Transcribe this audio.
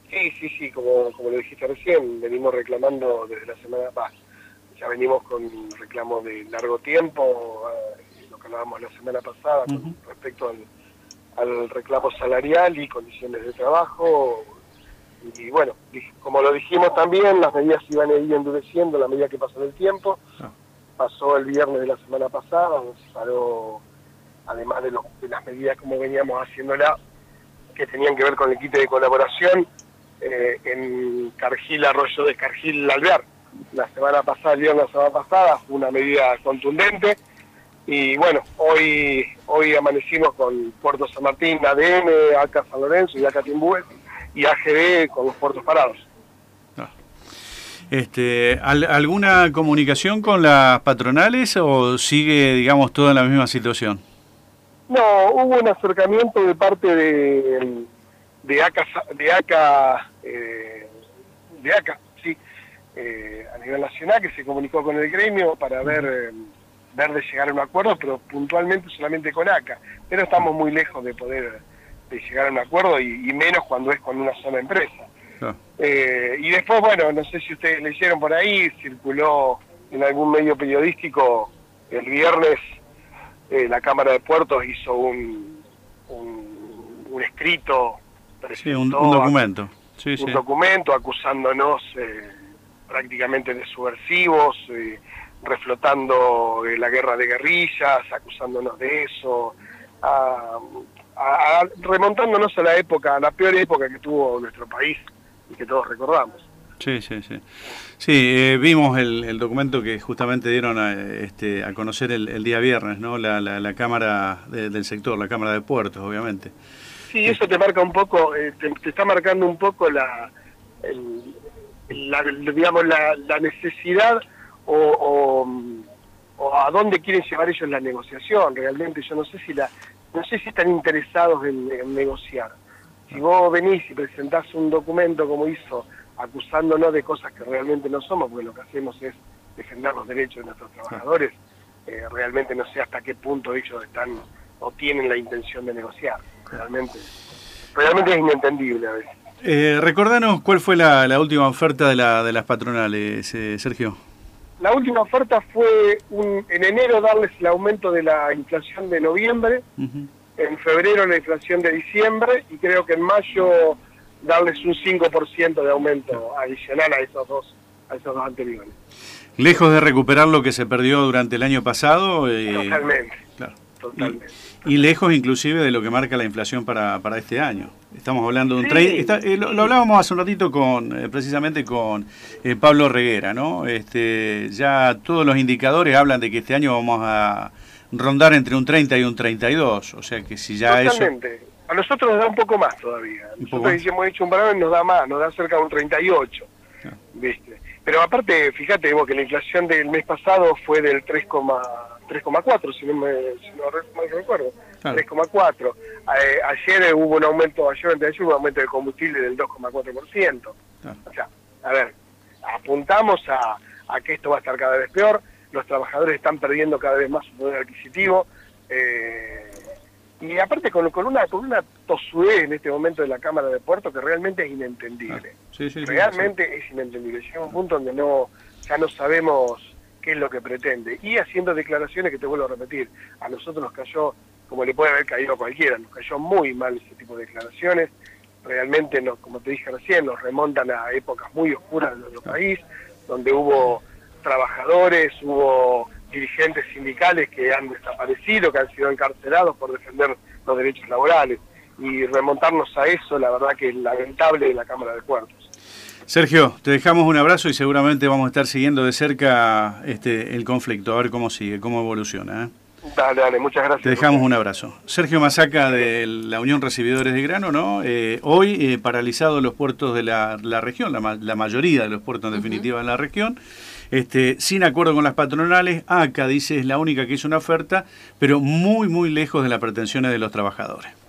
Sí, como lo dijiste recién, venimos reclamando desde la semana pasada. Ya venimos con reclamos de largo tiempo, lo que hablábamos la semana pasada con Ujú. respecto al reclamo salarial y condiciones de trabajo. Y bueno, como lo dijimos también, las medidas se iban a ir endureciendo a la medida que pasó el tiempo. Ah, Pasó el viernes de la semana pasada, donde se paró, además de las medidas como veníamos haciéndola, que tenían que ver con el quite de colaboración, en Cargill, Arroyo de Cargill, Alvear. La semana pasada, el viernes la semana pasada, fue una medida contundente. Y bueno, hoy amanecimos con Puerto San Martín, ADM, ACA San Lorenzo y ACA Timbúes y AGB con los puertos parados. ah. ¿Alguna comunicación con las patronales o sigue, digamos, todo en la misma situación? No, hubo un acercamiento de parte de ACA, sí, a nivel nacional, que se comunicó con el gremio para ver de llegar a un acuerdo, pero puntualmente solamente con ACA. Pero estamos muy lejos de poder llegar a un acuerdo y menos cuando es con una sola empresa. Ah, Y después, bueno, no sé si ustedes leyeron por ahí, circuló en algún medio periodístico el viernes, la Cámara de Puertos hizo un escrito, sí, presentó un documento. Sí, un sí. documento acusándonos prácticamente de subversivos, reflotando la guerra de guerrillas, acusándonos de eso, remontándonos a a la peor época que tuvo nuestro país y que todos recordamos. Sí, sí, sí. Sí, vimos el documento que justamente dieron a conocer el día viernes, ¿no? La Cámara del sector, la Cámara de Puertos, obviamente. Sí, eso te marca un poco, te está marcando un poco digamos, la necesidad o a dónde quieren llevar ellos la negociación. Realmente yo no sé si están interesados en negociar. Si vos venís y presentás un documento como hizo, acusándonos de cosas que realmente no somos, porque lo que hacemos es defender los derechos de nuestros trabajadores, realmente no sé hasta qué punto ellos están o tienen la intención de negociar. Realmente es inentendible a veces. Recordanos cuál fue la última oferta de las patronales, Sergio. La última oferta fue en enero darles el aumento de la inflación de noviembre, en febrero la inflación de diciembre y creo que en mayo darles un 5% de aumento adicional a esos dos anteriores. Lejos de recuperar lo que se perdió durante el año pasado. Totalmente. Claro. Totalmente. Y lejos inclusive de lo que marca la inflación para este año. Estamos hablando de un Sí. lo hablábamos hace un ratito precisamente con Pablo Reguera, ¿no? Ya todos los indicadores hablan de que este año vamos a rondar entre un 30 y un 32, o sea que si ya Totalmente. eso... A nosotros nos da un poco más todavía. Nosotros hemos hecho un parado y nos da más, nos da cerca de un 38, ¿viste? Pero aparte, fíjate vos que la inflación del mes pasado fue del 3,4, si no mal recuerdo, Claro. 3,4. Ayer hubo un aumento, ayer hubo un aumento de combustible del 2,4%. Claro. O sea, a ver, apuntamos a que esto va a estar cada vez peor, los trabajadores están perdiendo cada vez más su poder adquisitivo, y aparte con una tosudez en este momento de la Cámara de Puertos que realmente es inentendible. Sí, Realmente es inentendible. Llega un punto donde ya no sabemos qué es lo que pretende. Y haciendo declaraciones que te vuelvo a repetir, a nosotros nos cayó, como le puede haber caído a cualquiera, nos cayó muy mal ese tipo de declaraciones. Realmente, como te dije recién, nos remontan a épocas muy oscuras de nuestro país, donde hubo trabajadores, hubo dirigentes sindicales que han desaparecido, que han sido encarcelados por defender los derechos laborales. Y remontarnos a eso, la verdad que es lamentable de la Cámara de Puertos. Sergio, te dejamos un abrazo y seguramente vamos a estar siguiendo de cerca el conflicto, a ver cómo sigue, cómo evoluciona, ¿eh? Dale, muchas gracias. Te dejamos un abrazo. Sergio Masaca de la Unión Recibidores de Grano, ¿no? Hoy paralizados los puertos de la región, la mayoría de los puertos en definitiva de la región, sin acuerdo con las patronales. ACA dice es la única que hizo una oferta, pero muy lejos de las pretensiones de los trabajadores.